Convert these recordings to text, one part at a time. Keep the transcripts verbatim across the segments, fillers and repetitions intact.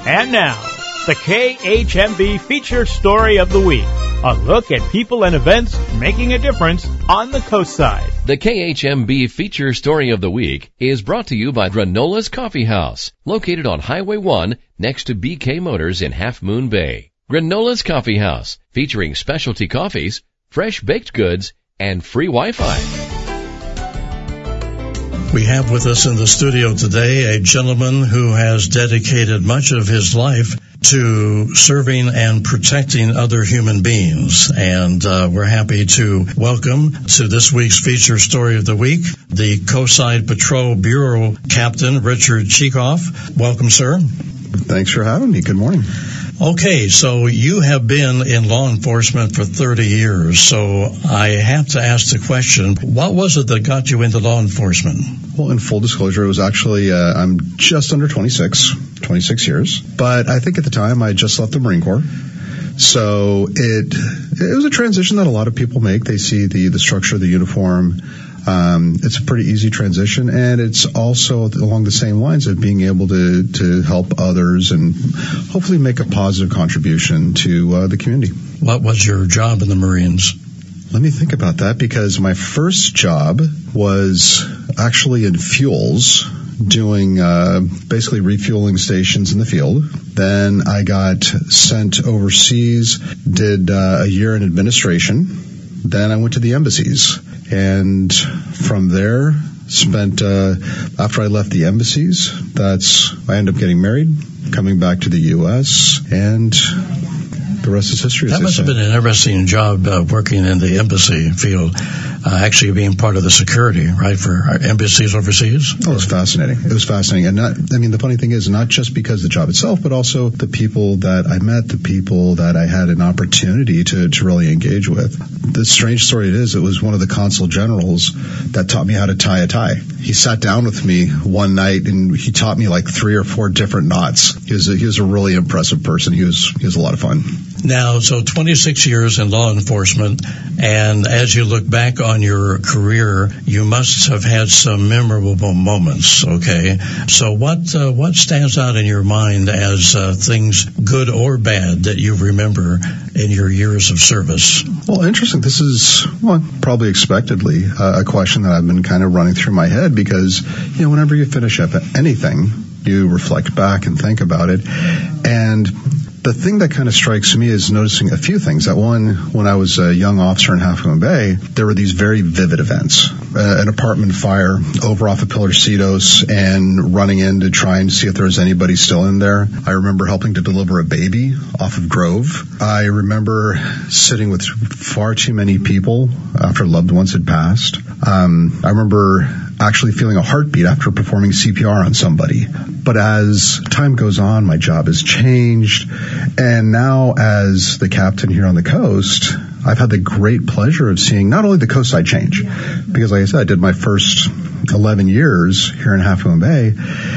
And now, the K H M B Feature Story of the Week. A look at people and events making a difference on the coast side. The K H M B Feature Story of the Week is brought to you by Granola's Coffee House, located on Highway one next to B K Motors in Half Moon Bay. Granola's Coffee House, featuring specialty coffees, fresh baked goods, and free Wi-Fi. We have with us in the studio today a gentleman who has dedicated much of his life to serving and protecting other human beings. And uh, we're happy to welcome to this week's Feature Story of the Week, the Coastside Patrol Bureau Captain, Richard Cheekhoff. Welcome, sir. Thanks for having me. Good morning. Okay, so you have been in law enforcement for thirty years, so I have to ask the question, what was it that got you into law enforcement? Well, in full disclosure, it was actually, uh, I'm just under twenty-six, twenty-six years, but I think at the time I just left the Marine Corps. So it it was a transition that a lot of people make. They see the, the structure of the uniform. Um, it's a pretty easy transition, and it's also along the same lines of being able to, to help others and hopefully make a positive contribution to uh, the community. What was your job in the Marines? Let me think about that, because my first job was actually in fuels, doing uh, basically refueling stations in the field. Then I got sent overseas, did uh, a year in administration. Then I went to the embassies. And from there, spent, uh, after I left the embassies, that's, I ended up getting married, coming back to the U S, and the rest is history. That must have been an interesting job uh, working in the embassy field, uh, actually being part of the security, right, for our embassies overseas. Oh, it was fascinating. It was fascinating. And not, I mean, the funny thing is, not just because of the job itself, but also the people that I met, the people that I had an opportunity to, to really engage with. The strange story it is, it was one of the consul generals that taught me how to tie a tie. He sat down with me one night and he taught me like three or four different knots. He was a, he was a really impressive person. He was, he was a lot of fun. Now, so twenty-six years in law enforcement, and as you look back on your career, you must have had some memorable moments, okay? So what uh, what stands out in your mind as uh, things, good or bad, that you remember in your years of service? Well, interesting. This is, well, probably expectedly, uh, a question that I've been kind of running through my head, because, you know, whenever you finish up anything, you reflect back and think about it. And the thing that kind of strikes me is noticing a few things. That one, when I was a young officer in Half Moon Bay, there were these very vivid events. Uh, an apartment fire over off of Pillarcitos and running in to try and see if there was anybody still in there. I remember helping to deliver a baby off of Grove. I remember sitting with far too many people after loved ones had passed. Um, I remember actually feeling a heartbeat after performing C P R on somebody. But as time goes on, my job has changed. And now as the captain here on the coast, I've had the great pleasure of seeing not only the coastside change, because like I said, I did my first eleven years here in Half Moon Bay,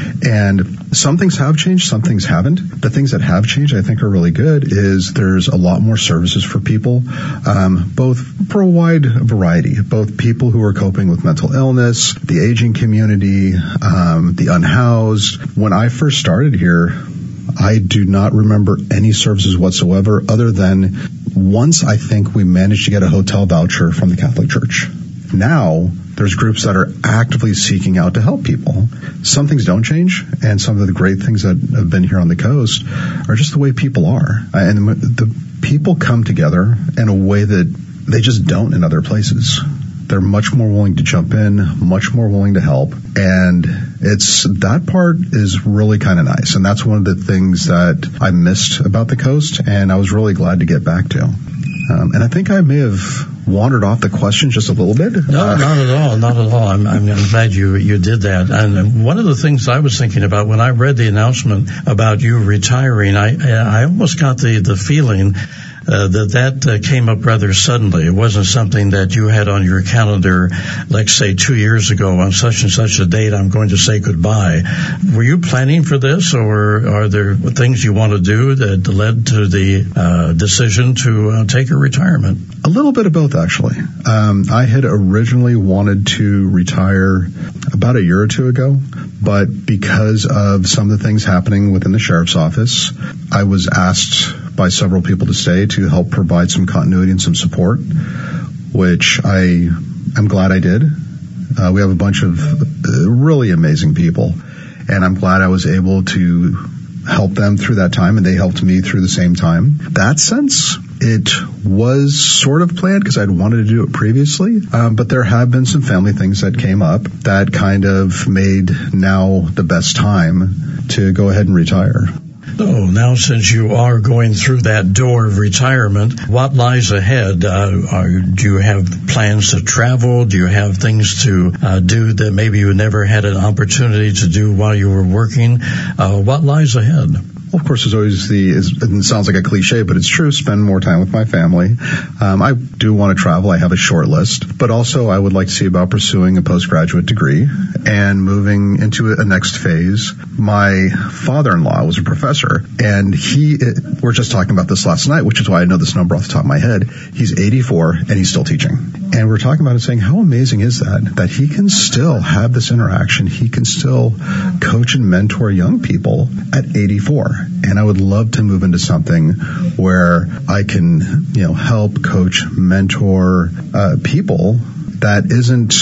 and some things have changed, some things haven't. The things that have changed, I think, are really good, is there's a lot more services for people, um, both for a wide variety, both people who are coping with mental illness, the aging community, um, the unhoused. When I first started here, I do not remember any services whatsoever, other than once I think we managed to get a hotel voucher from the Catholic Church. Now, there's groups that are actively seeking out to help people. Some things don't change, and some of the great things that have been here on the coast are just the way people are. And the people come together in a way that they just don't in other places. They're much more willing to jump in, much more willing to help. And it's, that part is really kind of nice. And that's one of the things that I missed about the coast, and I was really glad to get back to. Um, and I think I may have wandered off the question just a little bit. No, uh, not at all, not at all. I'm, I'm, I'm glad you, you did that. And one of the things I was thinking about when I read the announcement about you retiring, I, I almost got the, the feeling uh, that that uh, came up rather suddenly. It wasn't something that you had on your calendar, let's say two years ago, on such and such a date, I'm going to say goodbye. Were you planning for this, or are there things you want to do that led to the uh, decision to uh, take a retirement? A little bit of both, actually. Um, I had originally wanted to retire about a year or two ago, but because of some of the things happening within the sheriff's office, I was asked by several people to stay to help provide some continuity and some support, which I am glad I did. Uh, we have a bunch of uh, really amazing people, and I'm glad I was able to help them through that time, and they helped me through the same time. That sense, it was sort of planned because I'd wanted to do it previously, um, but there have been some family things that came up that kind of made now the best time to go ahead and retire. So now, since you are going through that door of retirement, what lies ahead? Uh, are, do you have plans to travel? Do you have things to uh, do that maybe you never had an opportunity to do while you were working? Uh, what lies ahead? Well, of course, there's always the, it sounds like a cliche, but it's true, spend more time with my family. Um, I do want to travel. I have a short list, but also I would like to see about pursuing a postgraduate degree and moving into a next phase. My father-in-law was a professor, and he, we're just talking about this last night, which is why I know this number off the top of my head. He's eighty-four and he's still teaching. And we're talking about it saying, how amazing is that, that he can still have this interaction. He can still coach and mentor young people at eighty-four. And I would love to move into something where I can, you know, help, coach, mentor uh, people that isn't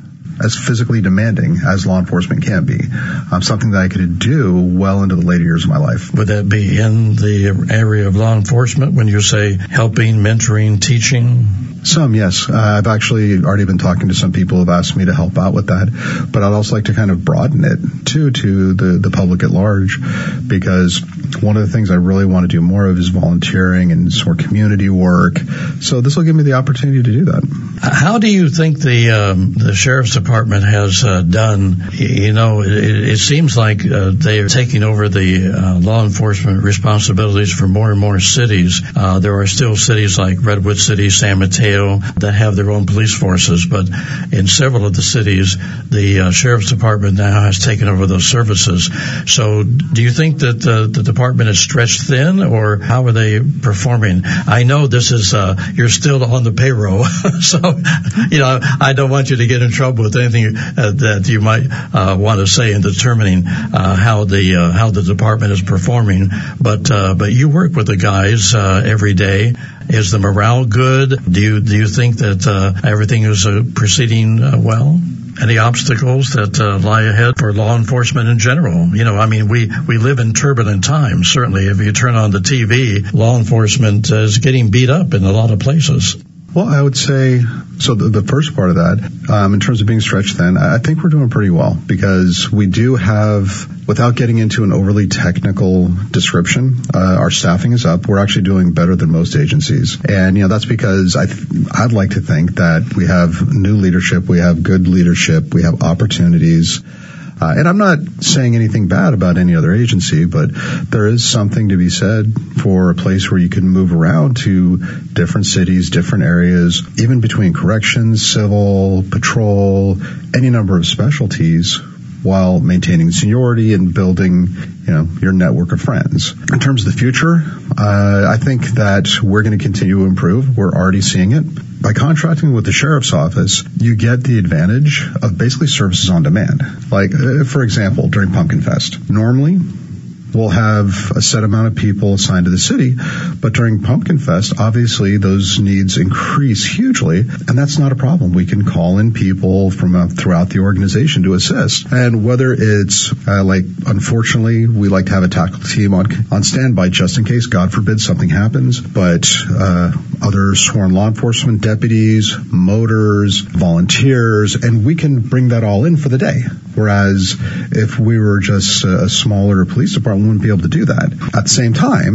as physically demanding as law enforcement can be. Um, something that I could do well into the later years of my life. Would that be in the area of law enforcement when you say helping, mentoring, teaching? Some, yes. Uh, I've actually already been talking to some people who have asked me to help out with that. But I'd also like to kind of broaden it, too, to the, the public at large, because one of the things I really want to do more of is volunteering and sort of community work. So this will give me the opportunity to do that. How do you think the um, the sheriff's department has uh, done? You know, it, it seems like uh, they are taking over the uh, law enforcement responsibilities for more and more cities. Uh, there are still cities like Redwood City, San Mateo, that have their own police forces, but in several of the cities, the uh, sheriff's department now has taken over those services. So do you think that uh, the department is stretched thin, or how are they performing? I know this is, uh, you're still on the payroll, so, you know, I don't want you to get in trouble with anything uh, that you might uh, want to say in determining uh, how the uh, how the department is performing, but uh, but you work with the guys uh, every day. Is the morale good? Do you do you think that uh, everything is uh, proceeding uh, well? Any obstacles that uh, lie ahead for law enforcement in general? You know, I mean, we, we live in turbulent times. Certainly, if you turn on the T V, law enforcement is getting beat up in a lot of places. Well, I would say, so the, the first part of that, um, in terms of being stretched thin, I think we're doing pretty well, because we do have, without getting into an overly technical description, uh, our staffing is up. We're actually doing better than most agencies. And, you know, that's because I, I'd like to think that we have new leadership, we have good leadership, we have opportunities. Uh, and I'm not saying anything bad about any other agency, but there is something to be said for a place where you can move around to different cities, different areas, even between corrections, civil, patrol, any number of specialties, while maintaining seniority and building, you know, your network of friends. In terms of the future, uh, I think that we're going to continue to improve. We're already seeing it. By contracting with the sheriff's office, you get the advantage of basically services on demand. Like, uh, for example, during Pumpkin Fest, normally we'll have a set amount of people assigned to the city, but during Pumpkin Fest, obviously those needs increase hugely, and that's not a problem. We can call in people from uh, throughout the organization to assist. And whether it's uh, like, unfortunately, we like to have a tactical team on on standby just in case, God forbid, something happens, but uh, other sworn law enforcement deputies, motors, volunteers, and we can bring that all in for the day. Whereas if we were just a smaller police department, we wouldn't be able to do that. At the same time,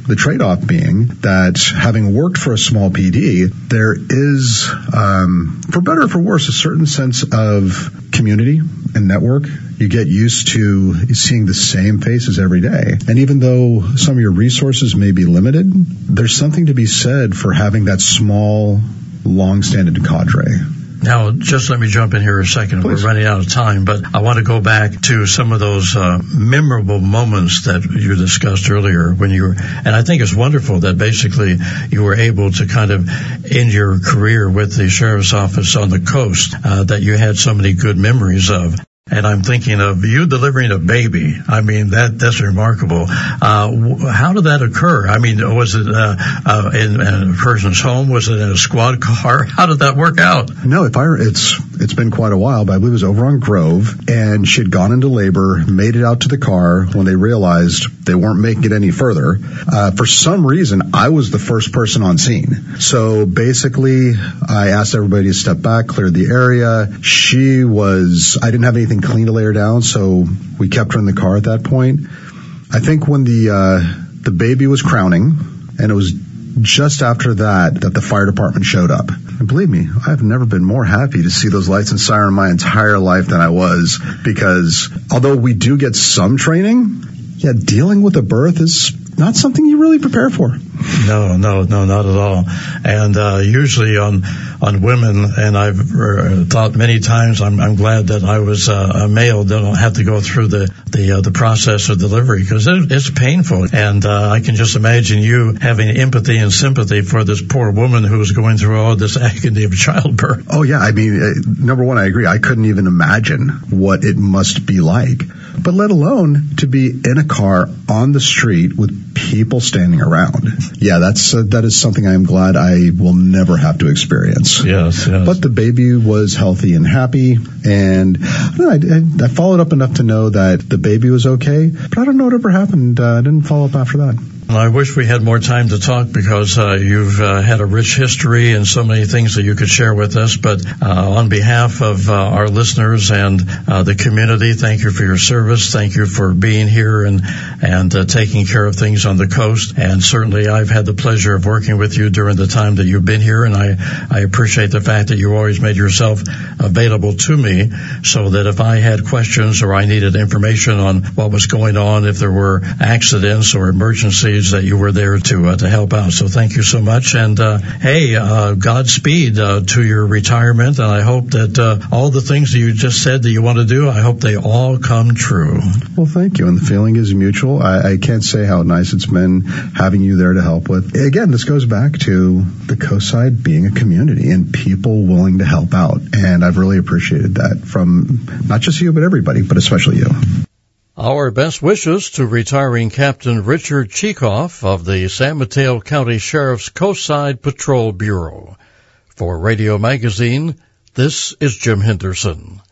The trade-off being that having worked for a small P D, there is, um, for better or for worse, a certain sense of community and network. You get used to seeing the same faces every day. And even though some of your resources may be limited, there's something to be said for having that small, long-standing cadre. Now, just let me jump in here a second. Please. We're running out of time, but I want to go back to some of those uh, memorable moments that you discussed earlier when you were, and I think it's wonderful that basically you were able to kind of end your career with the sheriff's office on the coast, uh, that you had so many good memories of. And I'm thinking of you delivering a baby. I mean, that that's remarkable. Uh, how did that occur? I mean, was it uh, uh, in, in a person's home? Was it in a squad car? How did that work out? No, if I it's it's been quite a while, but I believe it was over on Grove, and she had gone into labor, made it out to the car when they realized they weren't making it any further. Uh, for some reason, I was the first person on scene. So basically, I asked everybody to step back, clear the area. She was, I didn't have anything clean to lay her down, so we kept her in the car at that point. I think when the uh, the baby was crowning, and it was just after that that the fire department showed up. And believe me, I've never been more happy to see those lights and siren my entire life than I was, because although we do get some training, yeah, dealing with a birth is not something you really prepare for. No, no, no, not at all. And uh, usually on on women, and I've uh, thought many times, I'm, I'm glad that I was uh, a male, that I don't have to go through the the uh, the process of delivery, because it, it's painful. And uh, I can just imagine you having empathy and sympathy for this poor woman who was going through all this agony of childbirth. Oh yeah, I mean, uh, number one, I agree. I couldn't even imagine what it must be like, but let alone to be in a car on the street with people standing around. Yeah, that's uh, that is something I am glad I will never have to experience. Yes, yes. But the baby was healthy and happy, and I, don't know, I, I followed up enough to know that the baby was okay, but I don't know what ever happened. Uh, I didn't follow up after that. I wish we had more time to talk, because uh, you've uh, had a rich history and so many things that you could share with us. But uh, on behalf of uh, our listeners and uh, the community, thank you for your service. Thank you for being here and and uh, taking care of things on the coast. And certainly I've had the pleasure of working with you during the time that you've been here, and I, I appreciate the fact that you always made yourself available to me, so that if I had questions or I needed information on what was going on, if there were accidents or emergencies, that you were there to uh, to help out. So thank you so much. And uh, hey, uh, Godspeed uh, to your retirement. And I hope that uh, all the things that you just said that you want to do, I hope they all come true. Well, thank you. And the feeling is mutual. I, I can't say how nice it's been having you there to help with. Again, this goes back to the Coast Side being a community and people willing to help out. And I've really appreciated that from not just you, but everybody, but especially you. Our best wishes to retiring Captain Richard Cheekhoff of the San Mateo County Sheriff's Coastside Patrol Bureau. For Radio Magazine, this is Jim Henderson.